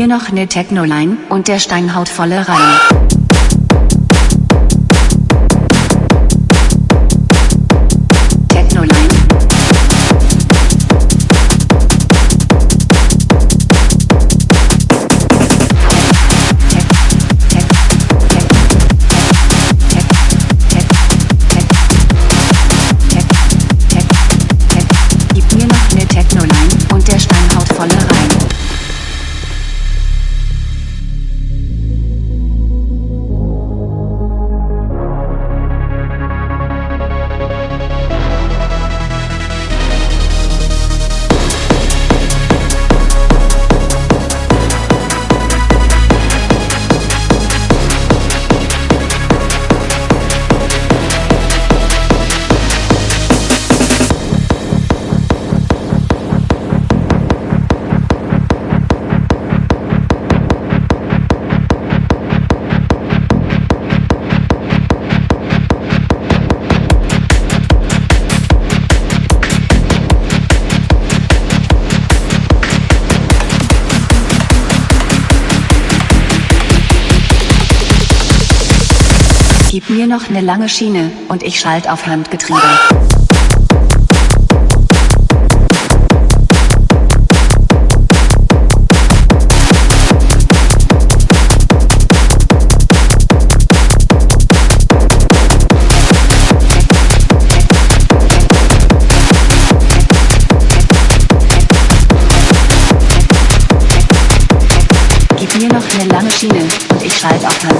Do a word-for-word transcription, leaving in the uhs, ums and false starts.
mir noch ne Technoline und der Stein haut volle rein. Gib mir noch ne lange Schiene und ich schalt auf Handgetriebe. Gib mir noch ne lange Schiene und ich schalt auf Handgetriebe.